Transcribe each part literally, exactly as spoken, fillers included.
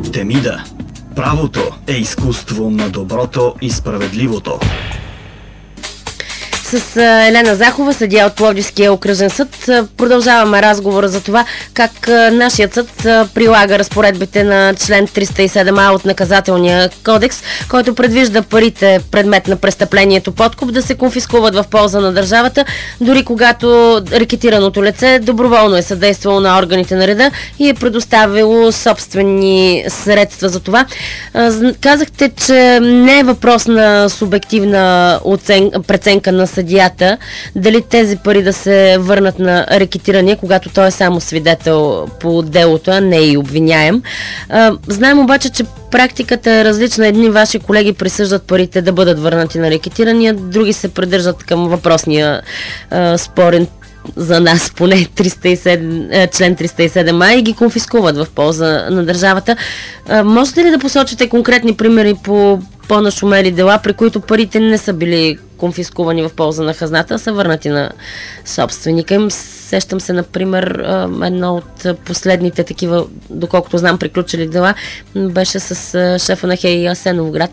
Темида. Правото е изкуство на доброто и справедливото. С Елена Захова, съдия от Пловдивския окръжен съд, продължаваме разговора за това как нашият съд прилага разпоредбите на член триста и седем а от наказателния кодекс, който предвижда парите, предмет на престъплението подкуп, да се конфискуват в полза на държавата, дори когато рекетираното лице доброволно е съдействало на органите на реда и е предоставило собствени средства за това. Казахте, че не е въпрос на субективна оцен... преценка на съдията, дали тези пари да се върнат на рекетирания, когато той е само свидетел по делото, а не и обвиняем. Знаем обаче, че практиката е различна. Едни ваши колеги присъждат парите да бъдат върнати на рекетирания, други се придържат към въпросния а, спорен за нас поне триста и седем, член триста и седем а и ги конфискуват в полза на държавата. А, можете ли да посочите конкретни примери по по-нашумели дела, при които парите не са били конфискувани в полза на хазната, а са върнати на собственика им? Сещам се, например, едно от последните такива, доколкото знам, приключили дела, беше с шефа на ХЕИ Асеновград.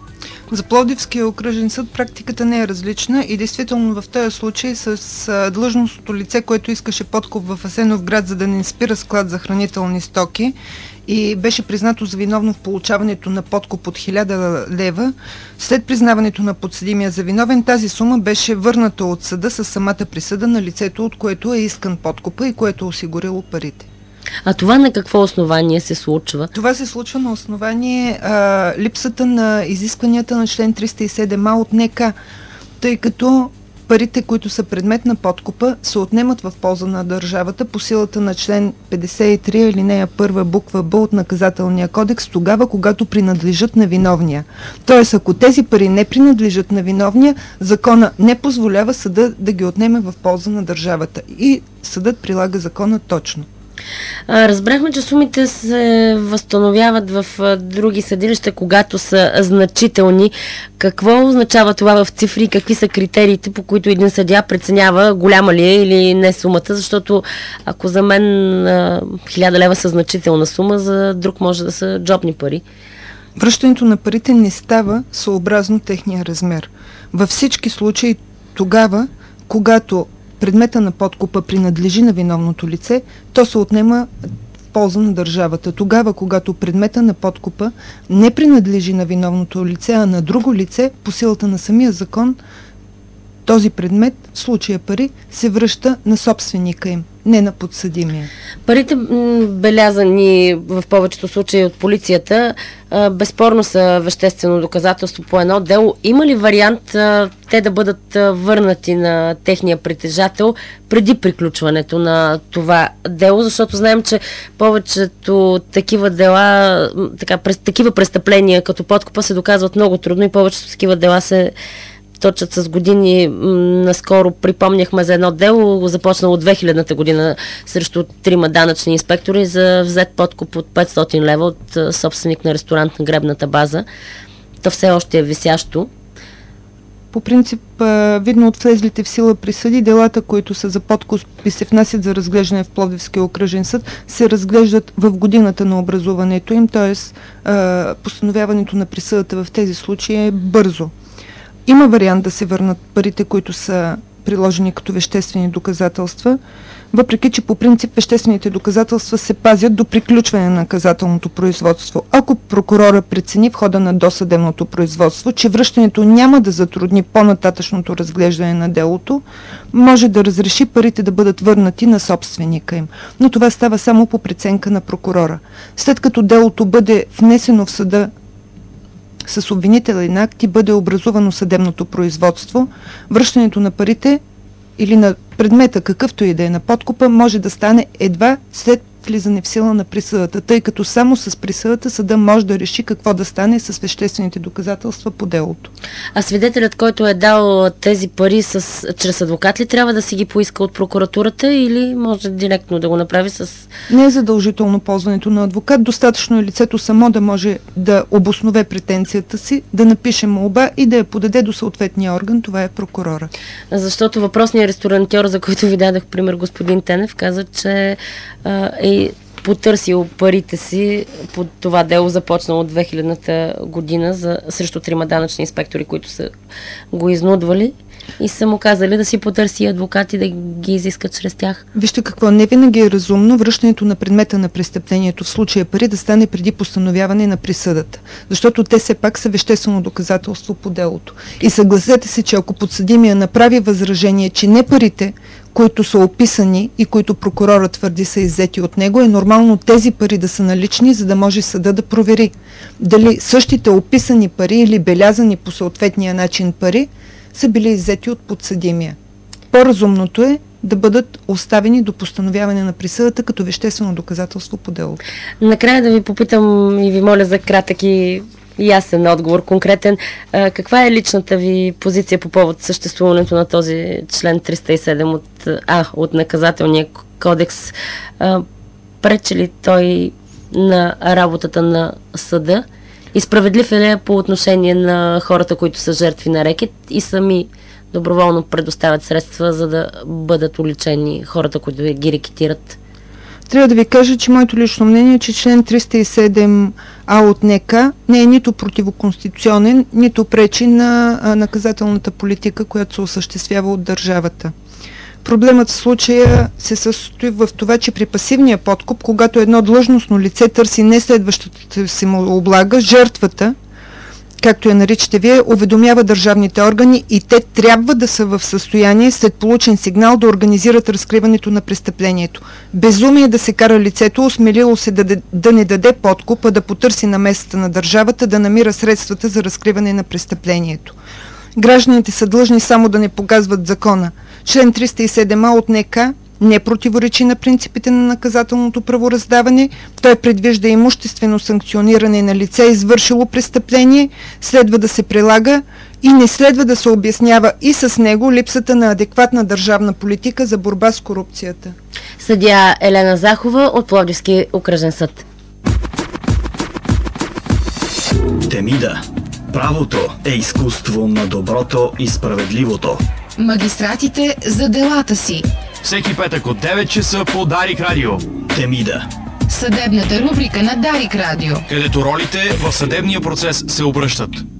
За Пловдивския окръжен съд практиката не е различна и действително в този случай с длъжностното лице, което искаше подкуп в Асеновград, за да не спира склад за хранителни стоки, и беше признато за виновно в получаването на подкуп от хиляда лева. След признаването на подсъдимия за виновен, тази сума беше върната от съда с самата присъда на лицето, от което е искан подкупа и което е осигурило парите. А това на какво основание се случва? Това се случва на основание а, липсата на изискванията на член триста и седем а от НК, тъй като парите, които са предмет на подкупа, се отнемат в полза на държавата по силата на член петдесет и три, алинея първа, буква Б от наказателния кодекс, тогава, когато принадлежат на виновния. Тоест, ако тези пари не принадлежат на виновния, закона не позволява съда да ги отнеме в полза на държавата. И съдът прилага закона точно. Разбрахме, че сумите се възстановяват в други съдилища, когато са значителни. Какво означава това в цифри? Какви са критериите, по които един съдия преценява голяма ли е или не сумата? Защото ако за мен хиляда лева са значителна сума, за друг може да са джобни пари. Връщането на парите не става съобразно техния размер. Във всички случаи тогава, когато предмета на подкупа принадлежи на виновното лице, то се отнема в полза на държавата. Тогава, когато предмета на подкупа не принадлежи на виновното лице, а на друго лице, по силата на самия закон, този предмет, в случая пари, се връща на собственика им, не на подсъдимия. Парите, белязани в повечето случаи от полицията, безспорно са веществено доказателство по едно дело. Има ли вариант те да бъдат върнати на техния притежател преди приключването на това дело? Защото знаем, че повечето такива дела, така, такива престъпления като подкупа се доказват много трудно и повечето такива дела се точат с години. Наскоро припомняхме за едно дело, започнало от две хилядната година срещу трима данъчни инспектори за взет подкуп от петстотин лева от собственик на ресторант на гребната база. То все още е висящо. По принцип, видно от влезлите в сила присъди, делата, които са за подкуп и се внасят за разглеждане в Пловдивския окръжен съд, се разглеждат в годината на образуването им, т.е. постановяването на присъдата в тези случаи е бързо. Има вариант да се върнат парите, които са приложени като веществени доказателства, въпреки че по принцип веществените доказателства се пазят до приключване на наказателното производство. Ако прокурора прецени в хода на досъдебното производство, че връщането няма да затрудни по-нататъчното разглеждане на делото, може да разреши парите да бъдат върнати на собственика им. Но това става само по преценка на прокурора. След като делото бъде внесено в съда с обвинителен акт и бъде образувано съдебното производство, връщането на парите или на предмета, какъвто и да е на подкупа, може да стане едва след влизане в сила на присъдата, тъй като само с присъдата съда може да реши какво да стане с веществените доказателства по делото. А свидетелят, който е дал тези пари с, чрез адвокат ли трябва да си ги поиска от прокуратурата или може директно да го направи с... Не е задължително ползването на адвокат. Достатъчно е лицето само да може да обоснове претенцията си, да напише молба и да я подаде до съответния орган. Това е прокурора. Защото въпросният ресторантьор, за който ви дадах пример, господин Тенев, каза, че е потърсил парите си по това дело, започнало от две хилядната година за, срещу трима данъчни инспектори, които са го изнудвали и са му казали да си потърси адвокати да ги изискат чрез тях. Вижте какво, не винаги е разумно връщането на предмета на престъплението, в случая пари, да стане преди постановяване на присъдата. Защото те все пак са веществено доказателство по делото. И съгласете се, че ако подсъдимия направи възражение, че не парите, които са описани и които прокурорът твърди са иззети от него, е нормално тези пари да са налични, за да може съда да провери дали същите описани пари или белязани по съответния начин пари са били иззети от подсъдимия. По-разумното е да бъдат оставени до постановяване на присъдата като веществено доказателство по делото. Накрая да ви попитам и ви моля за кратък и ясен отговор, конкретен. А, каква е личната ви позиция по повод съществуването на този член триста и седем от, а, от наказателния кодекс? А, пречи ли той на работата на съда? И справедлив е ли по отношение на хората, които са жертви на рекет и сами доброволно предоставят средства, за да бъдат уличени хората, които ги рекетират? Трябва да ви кажа, че моето лично мнение е, че член триста и седем А от НК не е нито противоконституционен, нито пречи на а, наказателната политика, която се осъществява от държавата. Проблемът в случая се състои в това, че при пасивния подкуп, когато едно длъжностно лице търси не следващата си му облага, жертвата, както я наричате вие, уведомява държавните органи и те трябва да са в състояние след получен сигнал да организират разкриването на престъплението. Безумие да се кара лицето, осмелило се да, да не даде подкуп, а да потърси намесата на държавата, да намира средствата за разкриване на престъплението. Гражданите са длъжни само да не погазват закона. Член триста и седем А от НК не противоречи на принципите на наказателното правораздаване. Той предвижда имуществено санкциониране на лице, извършило престъпление, следва да се прилага и не следва да се обяснява и с него липсата на адекватна държавна политика за борба с корупцията. Съдия Елена Захова от Пловдивски окръжен съд. Темида. Правото е изкуство на доброто и справедливото. Магистратите за делата си. Всеки петък от девет часа по Дарик Радио. Темида. Съдебната рубрика на Дарик Радио, където ролите в съдебния процес се обръщат.